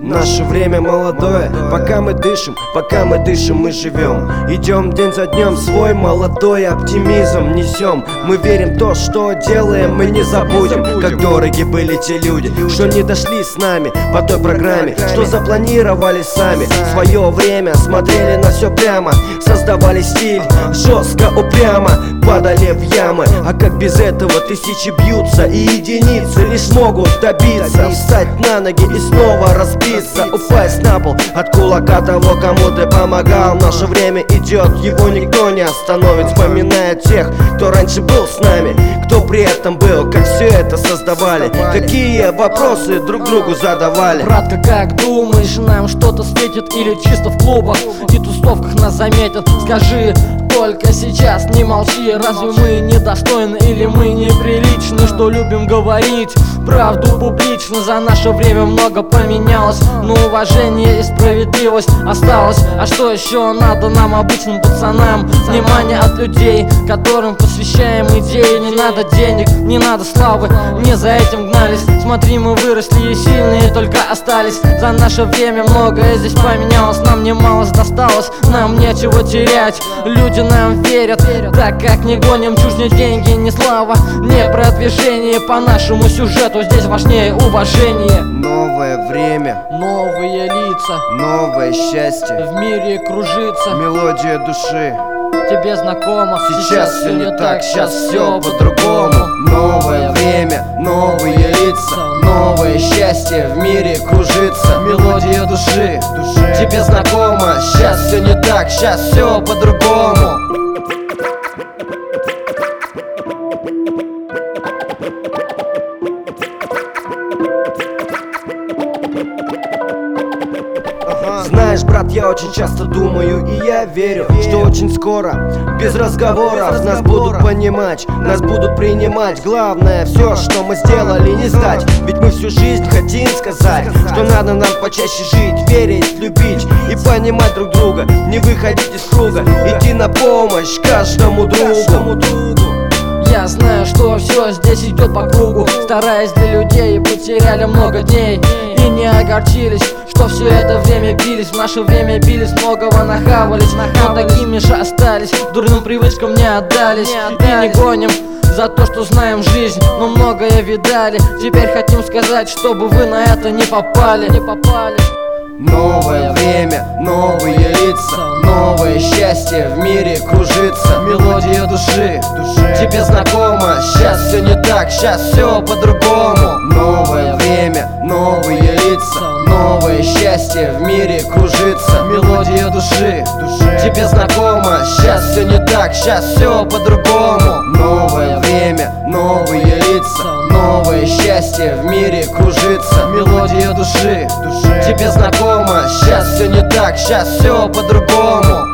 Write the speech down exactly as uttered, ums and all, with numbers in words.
Наше время молодое, пока мы дышим, пока мы дышим, мы живем. Идем день за днем, свой молодой оптимизм несем. Мы верим в то, что делаем, мы не забудем, как дороги были те люди, что не дошли с нами по той программе, что запланировали сами. В свое время смотрели на все прямо, создавали стиль жестко, упрямо, падали в ямы. А как без этого тысячи бьются, и единицы лишь могут добиться встать на ноги и снова разбиться, упасть на пол от кулака того, кому ты помогал. Наше время идет, его никто не остановит, вспоминая тех, кто раньше был с нами, кто при этом был, как все это создавали, какие вопросы друг другу задавали. Братка, как думаешь, нам что-то светит или чисто в клубах и тусовках нас заметят? Скажи только сейчас, не молчи. Разве мы недостойны или мы неприличны, что любим говорить правду публично? За наше время много поменялось, но уважение и справедливость осталось. А что еще надо нам, обычным пацанам? Внимание от людей, которым посвящаем идеи. Не надо денег, не надо славы, не за этим гнались. Смотри, мы выросли и сильные только остались. За наше время многое здесь поменялось, нам немало досталось, нам нечего терять. Люди нам верят, так как не гоним чушь, ни деньги, ни слава, не продвижение. По нашему сюжету здесь важнее уважение. Новое время, новые лица, новое счастье, в мире кружится мелодия души. Тебе знакомо, сейчас все не так, сейчас все по-другому. Новое время, новые лица, новое счастье, в мире кружится мелодия души. Тебе знакомо, сейчас все не так, сейчас все по-другому. Знаешь, брат, я очень часто думаю, и я верю, что очень скоро, без разговоров, нас будут понимать, нас будут принимать. Главное, все, что мы сделали, не сдать. Ведь мы всю жизнь хотим сказать, что надо нам почаще жить, верить, любить и понимать друг друга, не выходить из круга, идти на помощь каждому другу. Я знаю, что все здесь идет по кругу, стараясь для людей, потеряли много дней и не огорчились, что все это время бились. В наше время бились, многого нахавались, но такими же остались, дурным привычкам не отдались. И не гоним за то, что знаем жизнь, но многое видали. Теперь хотим сказать, чтобы вы на это не попали, не попали. Новое время, новые лица, новое счастье, в мире кружится мелодия души. Тебе знакомо, сейчас все не так, сейчас все по-другому. Новое время, новые лица, новое счастье, в мире кружится мелодия души. Тебе знакомо, сейчас все не так, сейчас все по-другому. Новое время, новые лица, новое счастье, в мире кружится мелодия души. Тебе знакомо, сейчас все не так, сейчас все по-другому.